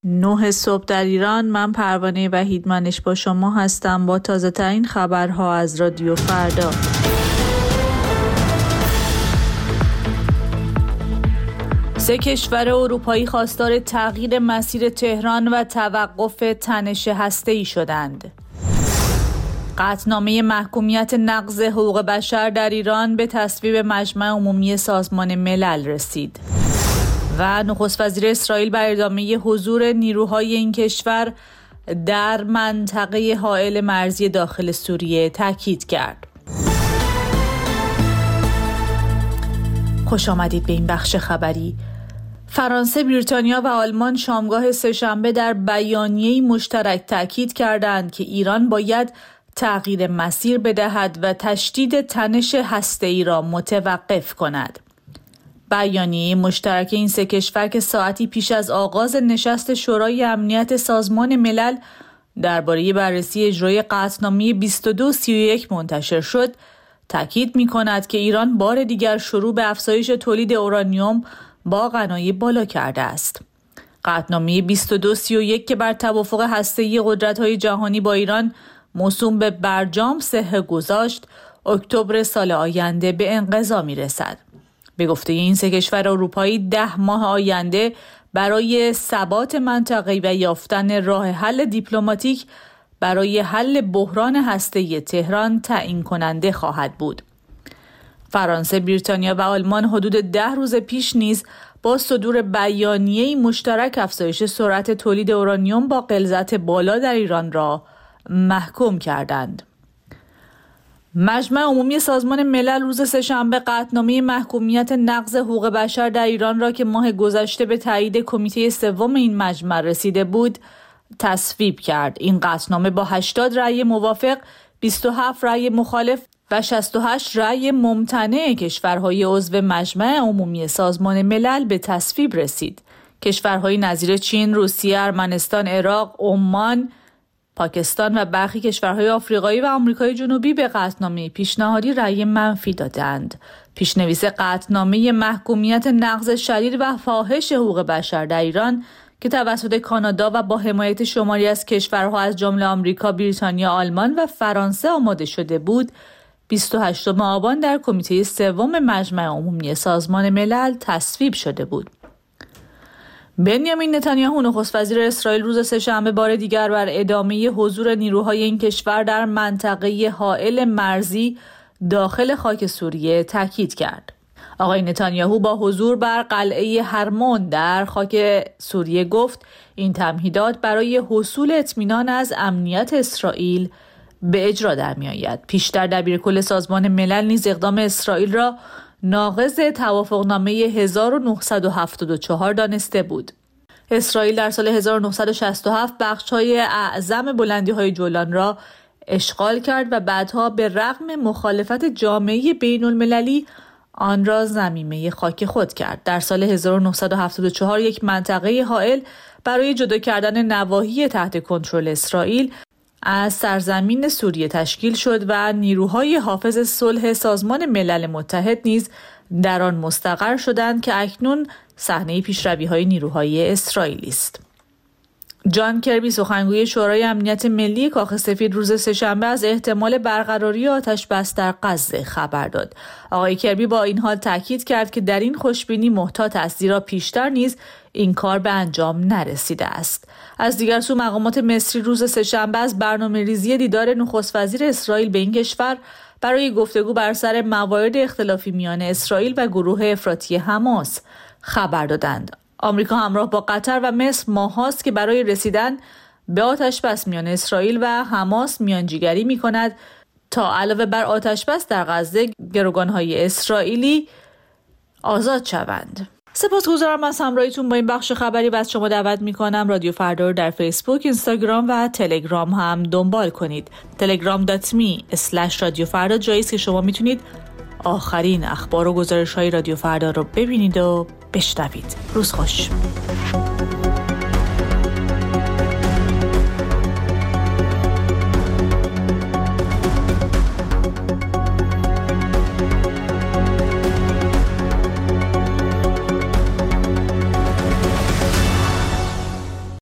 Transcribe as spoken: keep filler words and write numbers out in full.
نه صبح در ایران. من پروانه وحیدمنش با شما هستم با تازه ترین خبرها از رادیو فردا. سه کشور اروپایی خواستار تغییر مسیر تهران و توقف تنش هسته‌ای شدند. قطعنامه محکومیت نقض حقوق بشر در ایران به تصویب مجمع عمومی سازمان ملل رسید. و نخست وزیر اسرائیل بر ادامه حضور نیروهای این کشور در منطقه حائل مرزی داخل سوریه تاکید کرد. خوش آمدید به این بخش خبری. فرانسه، بریتانیا و آلمان شامگاه سه‌شنبه در بیانیه‌ای مشترک تاکید کردند که ایران باید تغییر مسیر بدهد و تشدید تنش هسته‌ای را متوقف کند. بیانیه مشترک این سه کشور که ساعتی پیش از آغاز نشست شورای امنیت سازمان ملل درباره بررسی اجرای قطعنامه بیست و دو سی و یک منتشر شد، تاکید می‌کند که ایران بار دیگر شروع به افزایش تولید اورانیوم با غنای بالا کرده است. قطعنامه بیست و دو سی و یک که بر توافق هسته‌ای قدرت‌های جهانی با ایران موسوم به برجام صحه گذاشت، اکتبر سال آینده به انقضا می‌رسد. به گفته این سه کشور اروپایی ده ماه آینده برای ثبات منطقه‌ای و یافتن راه حل دیپلماتیک برای حل بحران هسته‌ای تهران تعیین کننده خواهد بود. فرانسه، بریتانیا و آلمان حدود ده روز پیش نیز با صدور بیانیه‌ای مشترک افزایش سرعت تولید اورانیوم با غلظت بالا در ایران را محکوم کردند. مجمع عمومی سازمان ملل روز سه‌شنبه قطعنامه محکومیت نقض حقوق بشر در ایران را که ماه گذشته به تایید کمیته سوم این مجمع رسیده بود تصویب کرد. این قطعنامه با هشتاد رأی موافق، بیست و هفت رأی مخالف و شصت و هشت رأی ممتنع کشورهای عضو مجمع عمومی سازمان ملل به تصویب رسید. کشورهای نظیر چین، روسیه، ارمنستان، عراق، عمان، پاکستان و برخی کشورهای آفریقایی و آمریکای جنوبی به قطعنامه پیشنهادی رأی منفی دادند. پیشنویس قطعنامه محکومیت نقض شدید و فاحش حقوق بشر در ایران که توسط کانادا و با حمایت شماری از کشورها از جمله آمریکا، بریتانیا، آلمان و فرانسه آماده شده بود، بیست و هشتم آبان در کمیته سوم مجمع عمومی سازمان ملل تصویب شده بود. بنیامین نتانیاهو نخست وزیر اسرائیل روز سه‌شنبه بار دیگر بر ادامه حضور نیروهای این کشور در منطقه حائل مرزی داخل خاک سوریه تاکید کرد. آقای نتانیاهو با حضور بر قلعه هرمون در خاک سوریه گفت این تمهیدات برای حصول اطمینان از امنیت اسرائیل به اجرا در می آید. پیشتر دبیرکل سازمان ملل نیز اقدام اسرائیل را ناقض توافقنامه هزار و نهصد و هفتاد و چهار دانسته بود. اسرائیل در سال هزار و نهصد و شصت و هفت بخش‌های اعظم بلندی‌های جولان را اشغال کرد و بعدها به رغم مخالفت جامعه بین‌المللی آن را ضمیمه خاک خود کرد. در سال هزار و نهصد و هفتاد و چهار یک منطقه حائل برای جدا کردن نواحی تحت کنترل اسرائیل از سرزمین سوریه تشکیل شد و نیروهای حافظ صلح سازمان ملل متحد نیز در آن مستقر شدند که اکنون صحنه پیشروی‌های نیروهای اسرائیلی است. جان کربی سخنگوی شورای امنیت ملی کاخ سفید روز سه‌شنبه از احتمال برقراری آتش بس در غزه خبر داد. آقای کربی با این حال تاکید کرد که در این خوشبینی محتاط است، زیرا پیشتر نیز این کار به انجام نرسیده است. از دیگر سو مقامات مصری روز سه‌شنبه از برنامه‌ریزی دیدار نخست وزیر اسرائیل به این کشور برای گفتگو بر سر موارد اختلافی میان اسرائیل و گروه افراطی حماس خبر دادند. آمریکا همراه با قطر و مصر ماهاست که برای رسیدن به آتش‌بس میان اسرائیل و حماس میانجیگری می‌کند تا علاوه بر آتش‌بس در غزه گروگان‌های اسرائیلی آزاد شوند. سپاسگزارم از همراهیتون با این بخش خبری و از شما دعوت می‌کنم رادیو فردا رو در فیسبوک، اینستاگرام و تلگرام هم دنبال کنید. تلگرام دات می اسلش رادیو فردا جایی است که شما میتونید آخرین اخبار و گزارش‌های رادیو فردا رو ببینید و بشنوید. روز خوش.